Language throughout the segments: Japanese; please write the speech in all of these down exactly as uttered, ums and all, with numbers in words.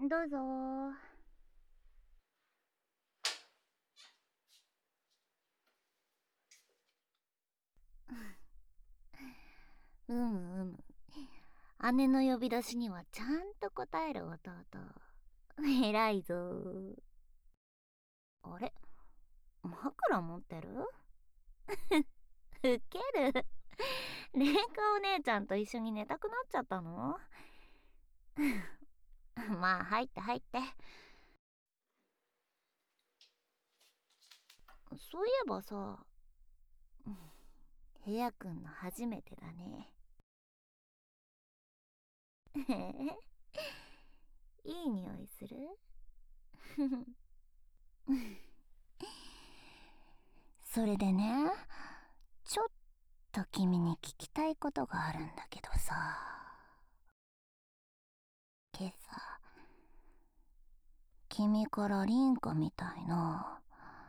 どうぞー。うむうむ。姉の呼び出しにはちゃんと答える弟。偉いぞー。あれ、枕持ってる？ウケる。レイカお姉ちゃんと一緒に寝たくなっちゃったの？まあ入って入って。そういえばさ、部屋くんの初めてだね。いい匂いする？それでね、ちょっと君に聞きたいことがあるんだけどさ。今朝、君から凛花みたいな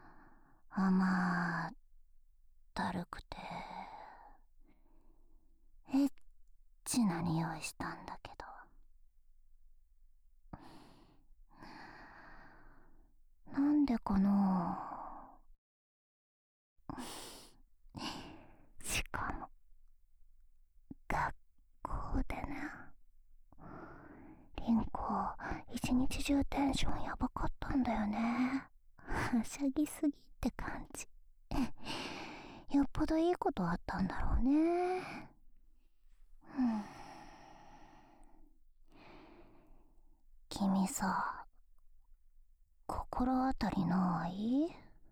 甘ったるくてエッチな匂いしたんだけど、なんでかな。しかも学校でね、凛花一日中テンションやばかったんだよね。はしゃぎすぎって感じ。よっぽどいいことあったんだろうね。うん、君さ、心当たりない？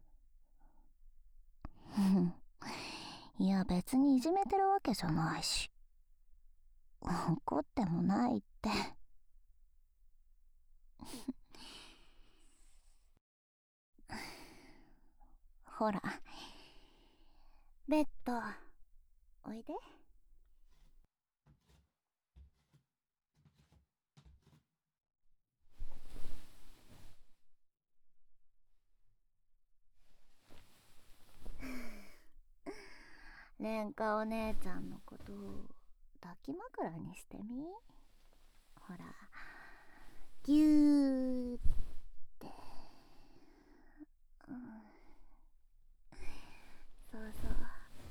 いや別にいじめてるわけじゃないし、怒ってもないって。ほら、ベッドおいで。レンカお姉ちゃんのこと抱き枕にしてみ。ほら、ぎゅーって、うん、そうそう。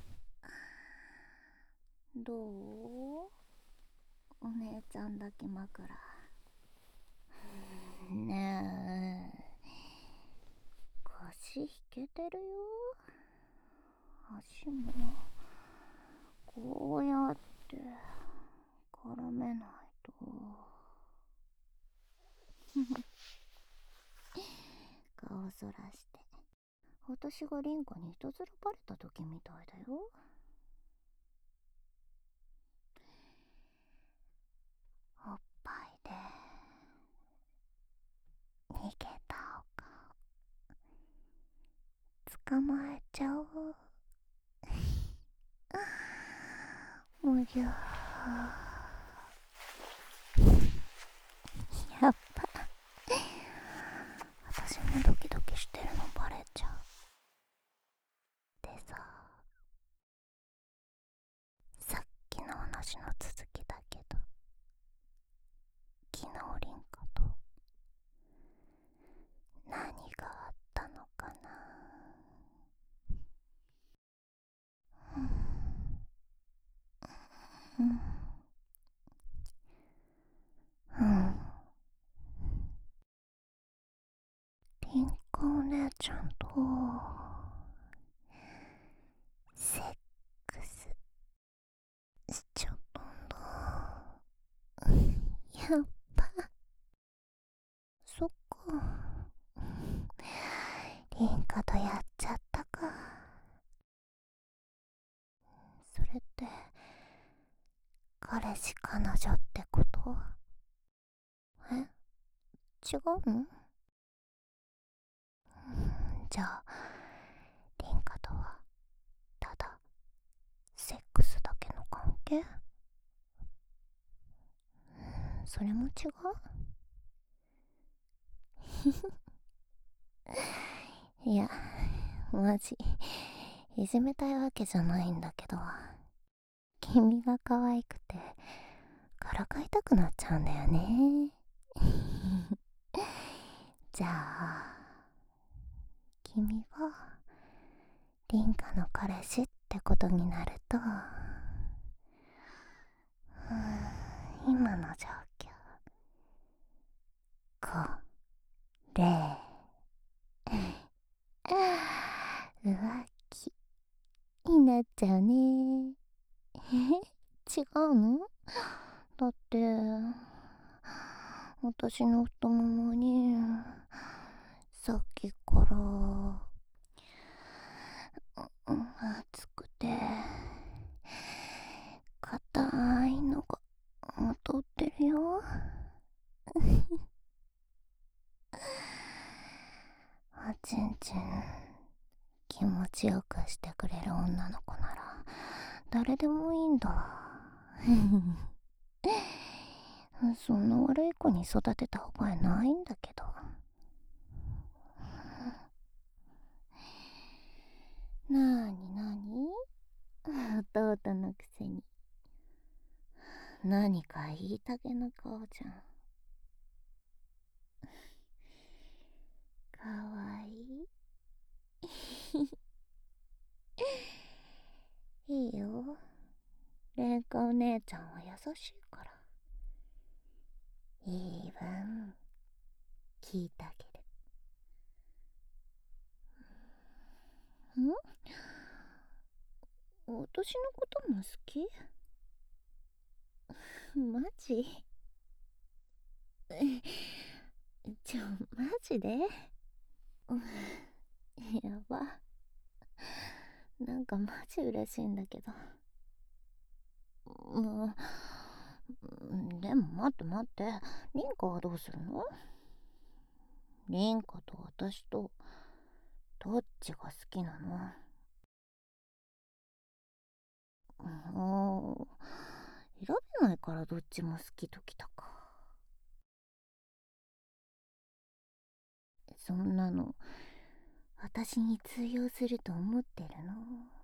どう？お姉ちゃん抱き枕。ねえ、腰引けてるよ。足もこうやって絡めないと。顔そらして、私が凛花にいたずらバレた時みたいだよ。おっぱいで逃げたお顔捕まえちゃおう。むぎゃー。やっぱ私もドキドキしてるのバレちゃう。でさ、さっきの話の続きだけど、昨日凛花と何があったのかな。うんうん、凛花お姉ちゃんとセックスしちゃったんだ。やっぱそっか、凛花とやっちゃったか。それって彼氏彼女ってこと？え、違うの？じゃあ凛花とはただセックスだけの関係？それも違う？いや、マジいじめたいわけじゃないんだけど、君が可愛くてからかいたくなっちゃうんだよね。 じゃあ君が凛花の彼氏ってことになると、今の状況これ浮気になっちゃうね。違うの？だって私の太ももにさっきから熱くて硬いのが通ってるよ。おちんちん気持ちよくしてくれる女の子なら誰でもいいんだ。そんな悪い子に育てた覚えないんだけど。なーになに？弟のくせに何か言いたげな顔じゃん。かわいい。いいよ。レンカお姉ちゃんは優しいから。いい分聞いてあげる。ん？私のことも好き？マジ？ちょ、マジで？やば。なんかマジ嬉しいんだけど。もう、でも待って待って。凛花はどうするの？凛花と私とどっちが好きなの？もう選べないからどっちも好きときたか。そんなの私に通用すると思ってるの？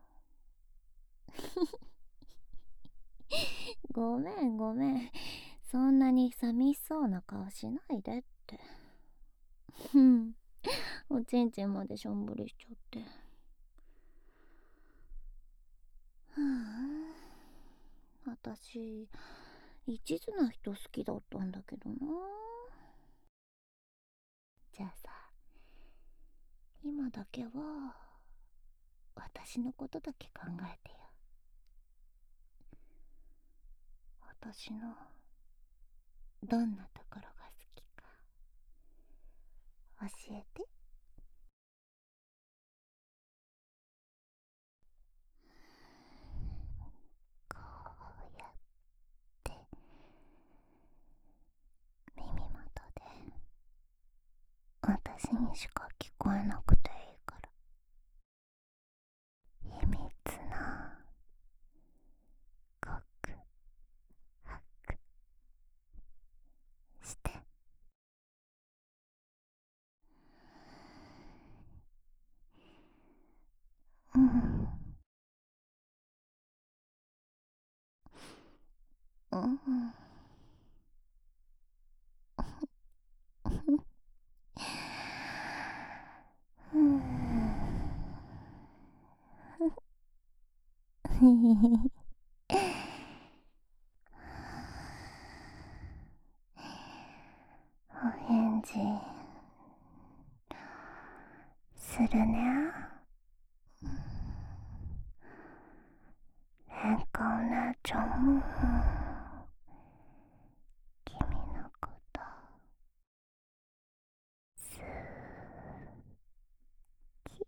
ごめんごめん、そんなに寂しそうな顔しないでって。うん、おちんちんまでしょんぼりしちゃって。ふん、私一途な人好きだったんだけどな。じゃあさ、今だけは私のことだけ考えてよ。私のどんなところが好きか教えて。こうやって耳元で私にしか聞こえなくていいから秘密な告白して。うんうんお返事するね。レンカお姉ちゃんも君のこと好き。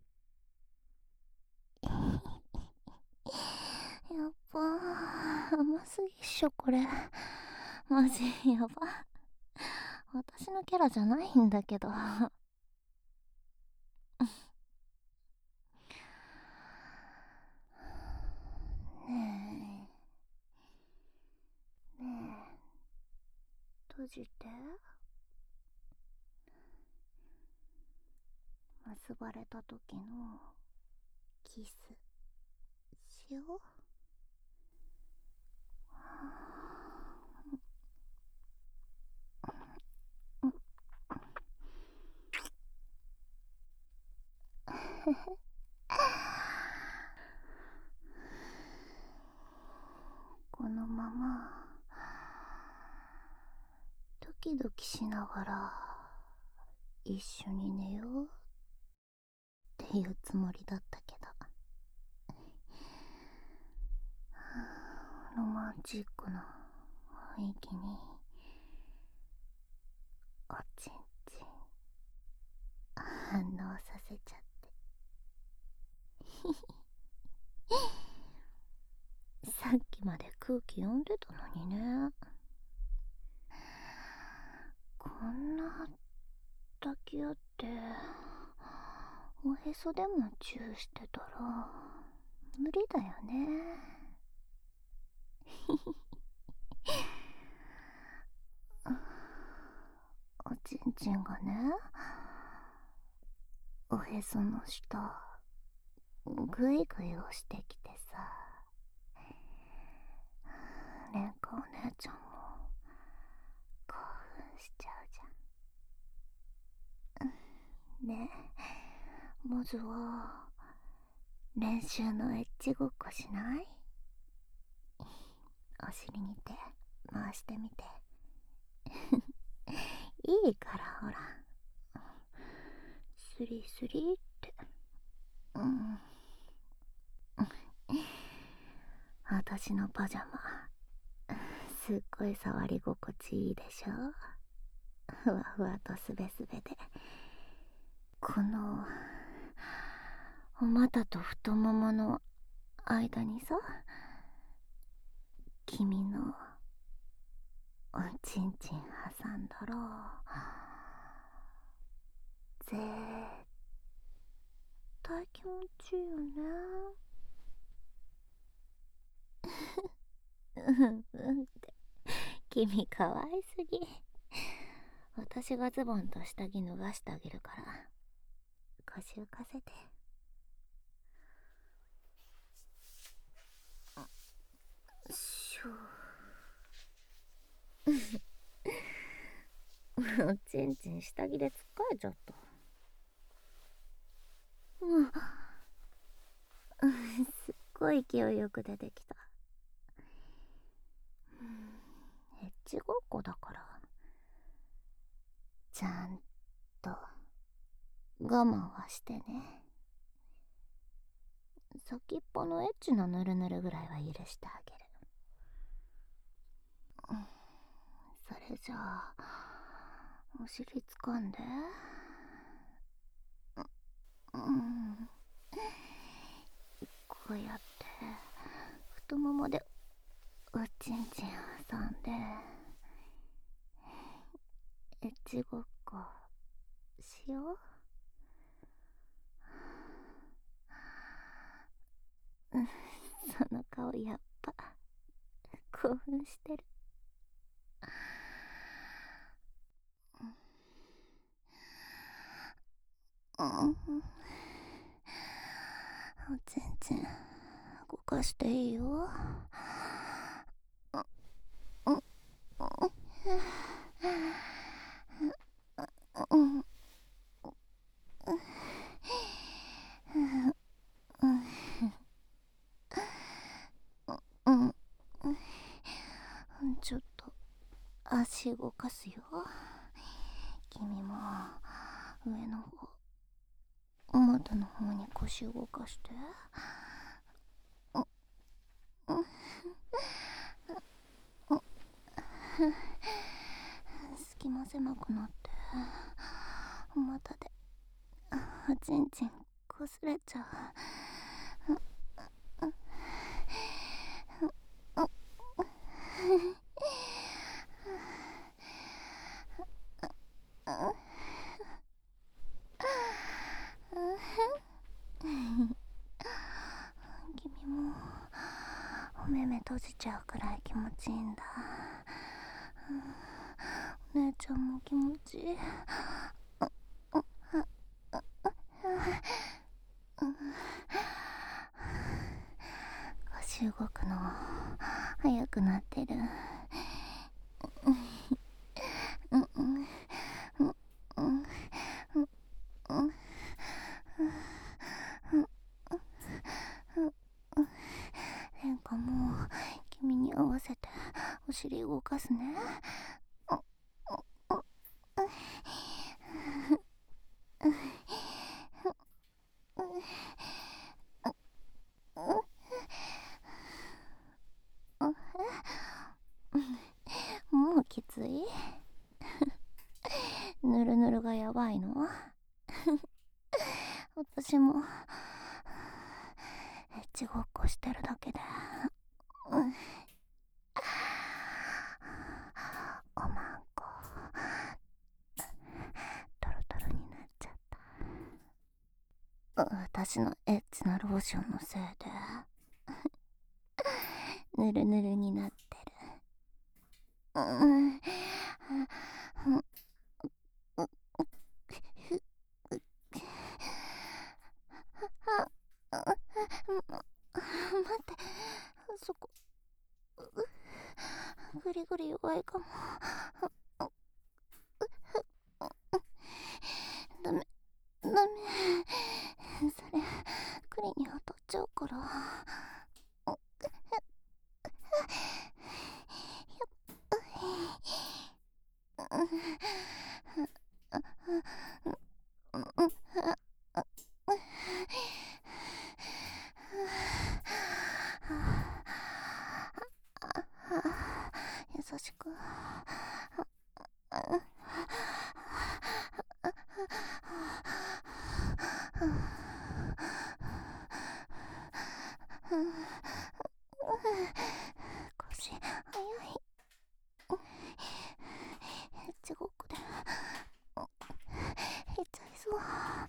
やっばー、甘すぎっしょこれ。マジやば。私のキャラじゃないんだけど。ねえねえ、閉じて。結ばれた時のキスしよう。 ままドキドキしながら一緒に寝ようっていうつもりだったけど、ロマンチックな雰囲気におちんちん反応させちゃってさっきまで空気読んでたのにね。こんな抱き合っておへそでもチューしてたら無理だよね。おちんちんがね、おへその下グイグイ押してきてさ、蓮華お姉ちゃんも興奮しちゃうじゃん。ねえ、まずは練習のエッチごっこしない？お尻に手回してみて。いいからほら、スリスリって。うん、私のパジャマすっごい触り心地いいでしょ。ふわふわとすべすべで、このお股と太ももの間にさ、君のおちんちん挟んだら絶対気持ちいいよね。うんうんって、君かわいすぎ。私がズボンと下着脱がしてあげるから腰浮かせて。しょおちんちん下着でつっかえちゃった。うん、すっごい勢いよく出てきた。エッチごっこだからちゃんと我慢はしてね。先っぽのエッチなヌルヌルぐらいは許してあげる。それじゃあお尻つかんで。うん、こうやって太ももでおちんちん挟んでエッチごっこしよう。うん、その顔やっぱ興奮してる。うん、おちんちん動かしていいよ。うんうんうんうん、ちょっと足動かすよ。君も上の方、お股の方に腰動かして。隙間狭くなってお股でおちんちんこすれちゃう。君もお目目閉じちゃうくらい気持ちいいんだ。お姉ちゃんも気持ちいい。腰動くの早くなってる。うんうんうんうんうん蓮華も君に合わせて尻動かすね。もうきつい？ぬるぬるがやばいの？私もエッチごっこしてるだけで、うん、おまんこトロトロになっちゃった。私のエッチなローションのせいでぬるぬるになってる。うん、待って、そこグリグリ弱いかも。ダメダメ、それクリに当たっちゃうから。優しく。腰早い。エッチごっこで減っちゃいそう。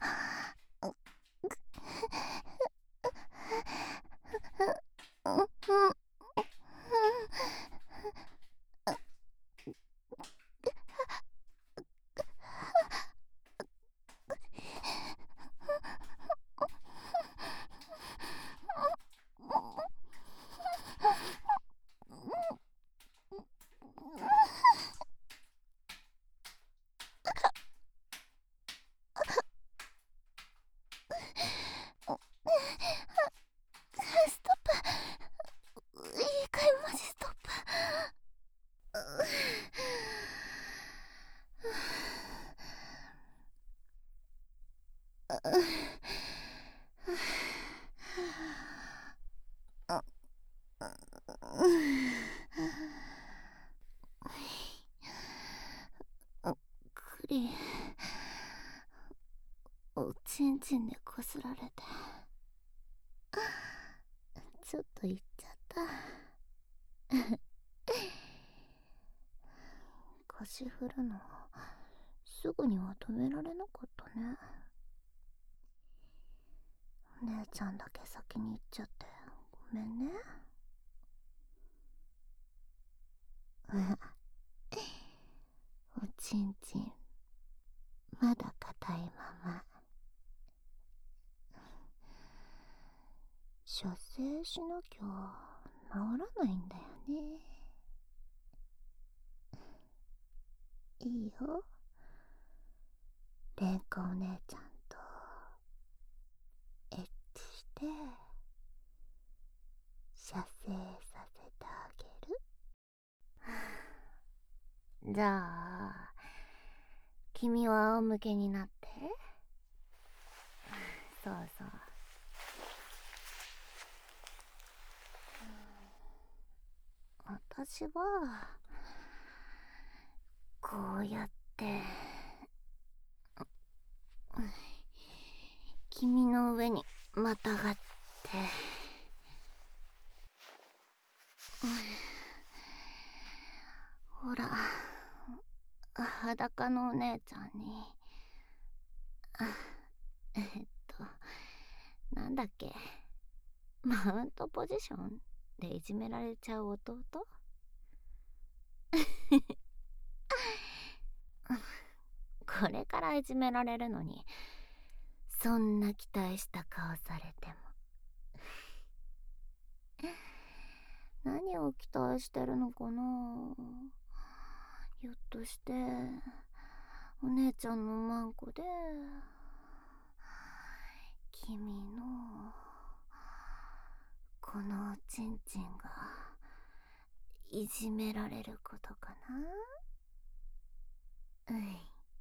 ストップ。いいかい、マジストップ。クリおちんちんでこすられてちょっといっちゃった。腰振るのすぐには止められなかったね。姉ちゃんだけ先に行っちゃってごめんね。おちんちんまだ硬いまま。射精しなきゃ治らないんだよね。いいよ、レンコお姉ちゃんとエッチして射精させてあげる。じゃあ君は仰向けになって。そうそう。私はこうやって君の上にまたがって、ほら裸のお姉ちゃんに、えっとなんだっけ、マウントポジションでいじめられちゃう弟。これからいじめられるのにそんな期待した顔されても。何を期待してるのかな。ひょっとしてお姉ちゃんのマンコで君のこのおちんちんがいじめられることかな。うん。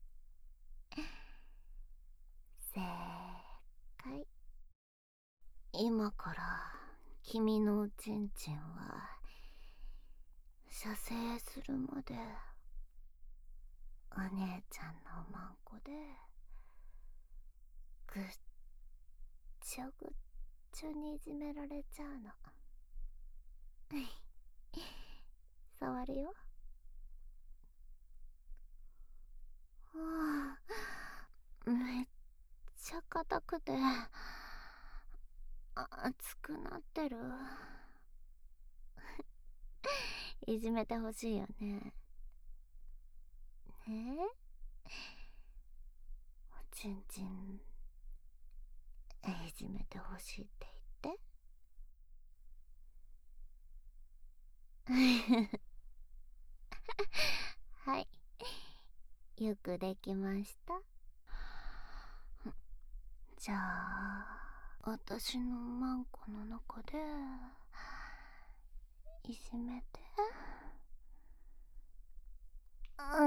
正解。今から君のおちんちんは射精するまでお姉ちゃんのおまんこでぐっちょぐっちょにいじめられちゃうの。触るよ。はあ、めっちゃ硬くて熱くなってる。いじめてほしいよね。ねえ、おちんちんいじめてほしいって言って。はい、よくできました。じゃあ私のマンコの中でいじめて。うん。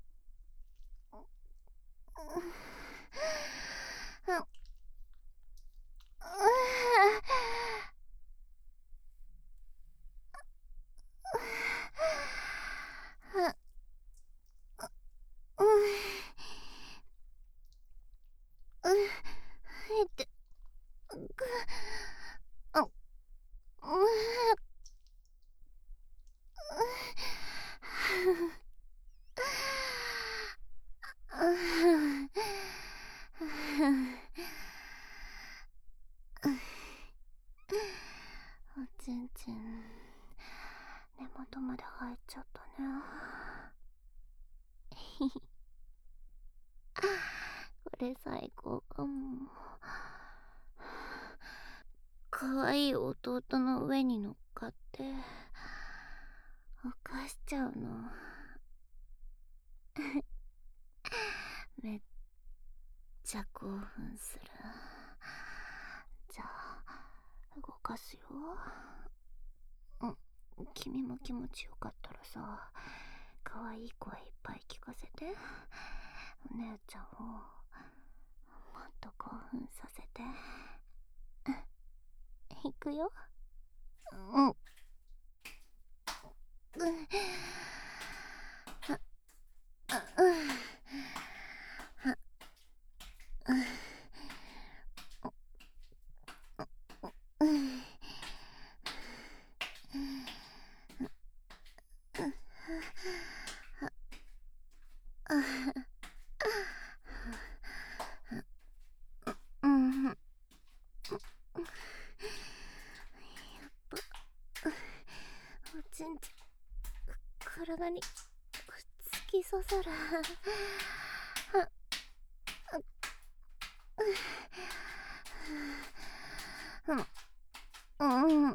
おちんちん根元まで入っちゃったね。これ最高かも。かわいい弟の上に乗っかって犯しちゃうの。めっちゃ興奮する。じゃあ動かすよ。うん、君も気持ちよかったらさ、かわいい声いっぱい聞かせて。お姉ちゃんをもっと興奮させて。いくよ。うん。うん。うん。やっぱおちんちん体に突き刺さる。うん。うん。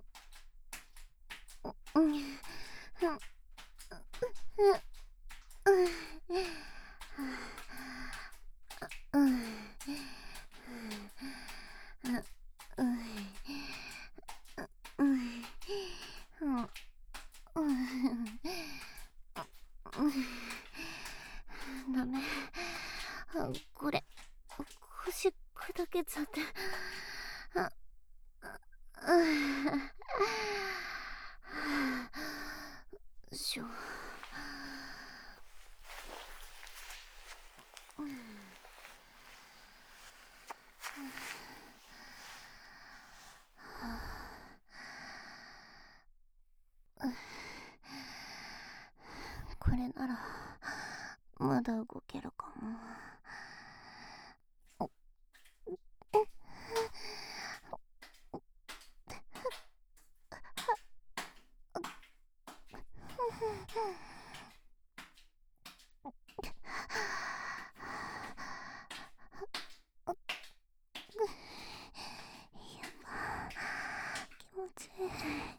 ダメ、これ腰砕けちゃって。しょ。これならまだ動けるかも。気持ちいい。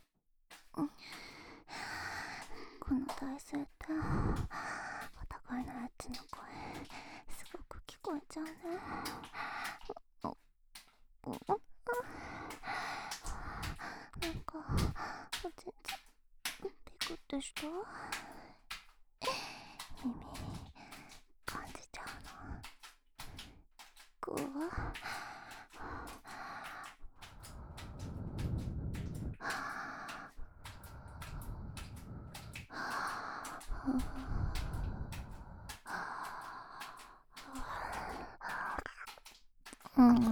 この体勢ってお互いのエッチの声すごく聞こえちゃうね。なんかおちんちんピクでした？耳感じちゃうの？こううんうん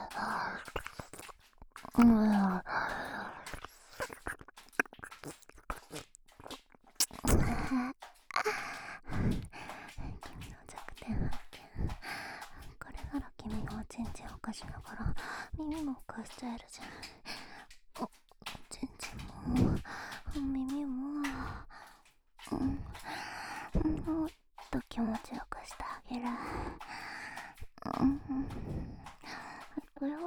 君の弱点発見。これなら君のおちんちんを貸しながら耳も貸しちゃえるじゃん。おちんちんも耳も、うん、もっと気持ちよくしてあげる。うん、これは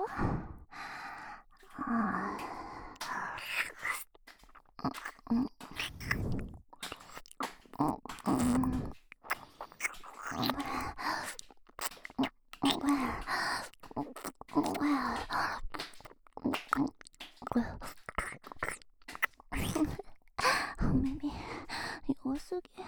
あー、うんお耳弱すぎ。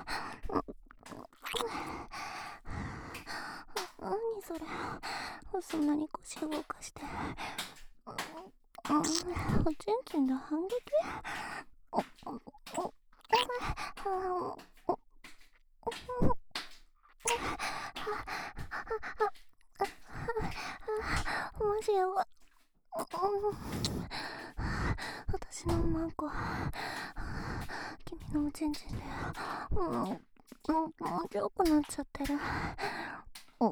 何それ、そんなに腰動かして。おちんちんで反撃？マジやば。私のマンコ君のおちんちんでうんうん気持ちよくなっちゃってる。うん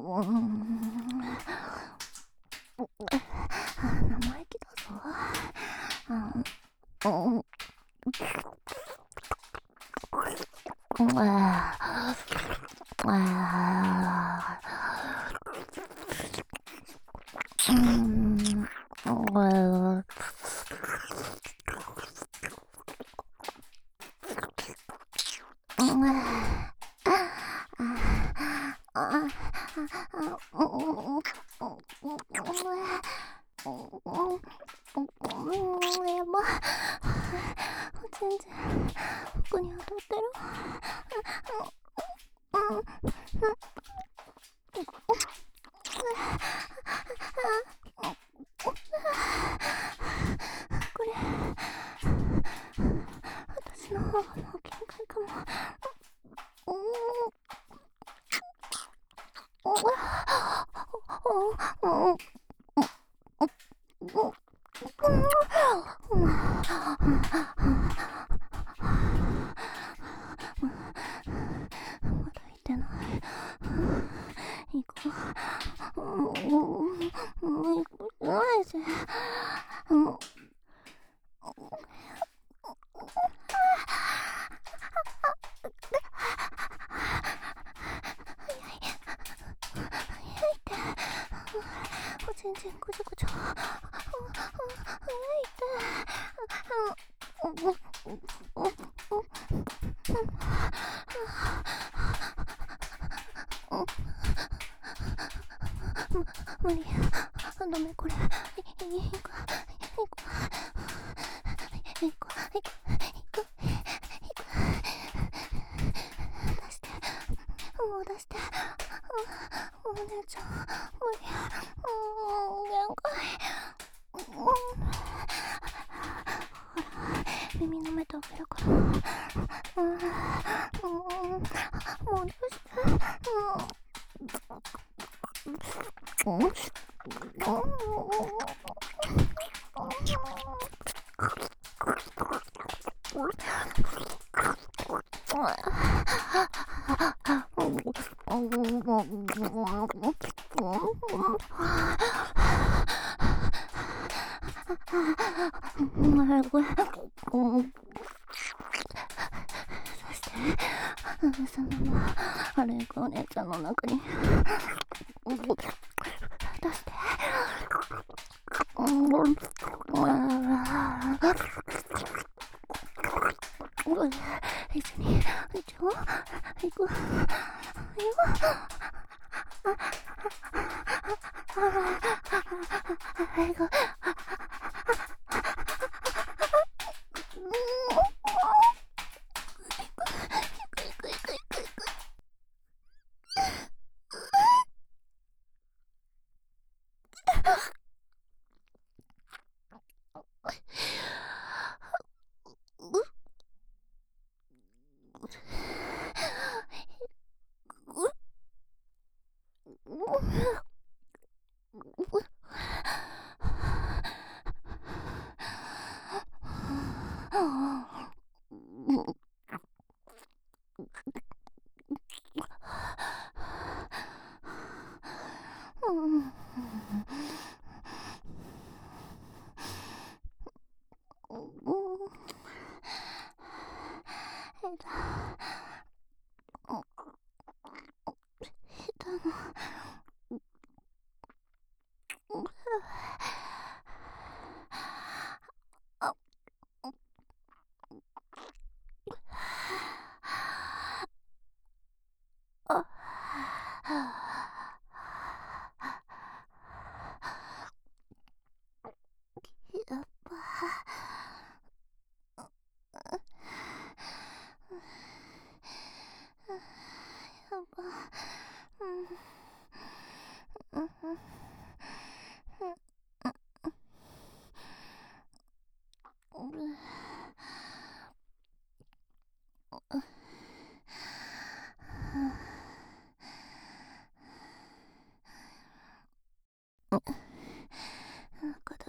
生意気だぞ。うんうんああうん全然服に当たってる。これ私の方がもう限界かも。まだ行ってない。行こう。もう行くないぜ。おちんちんこちょこちょ。早いって。無理。ダメこれ。行く。行く。行く。行く。行く。出して。もう出して。お姉ちゃん無理。限界。ほら耳舐めてあげるから。もう出して。そのままあれお姉ちゃんの中に出して。一緒に一応行くよ。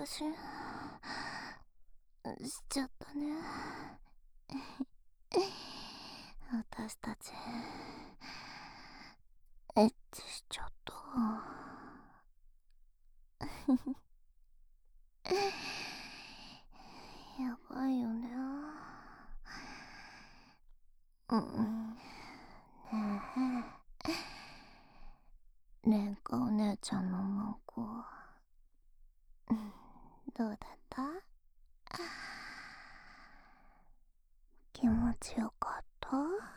ししちゃったね。私たちエッチしちゃった。やばいよね。うん。ねえ、レンカお姉ちゃんのマンコ、どうだった？気持ちよかった？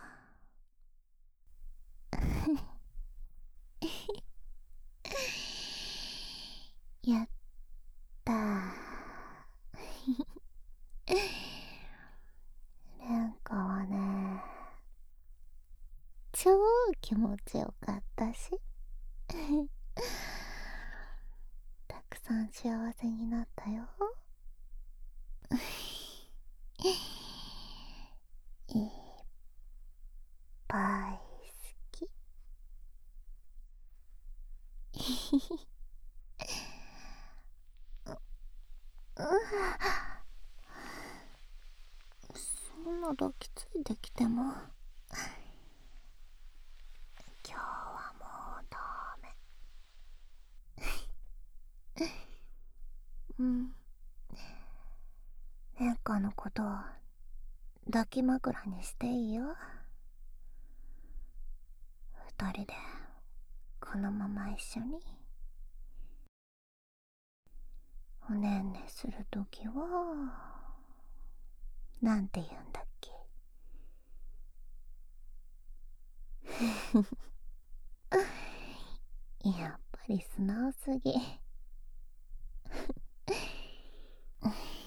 やったー。レンカはね、超気持ちよかったしたくさん幸せになったよ。いっぱい好き。そんな抱きついてきても今日はもうダメ。うん。レンカのこと抱き枕にしていいよ。二人でこのまま一緒におねんねするときはなんて言うんだっけ？やっぱり素直すぎ。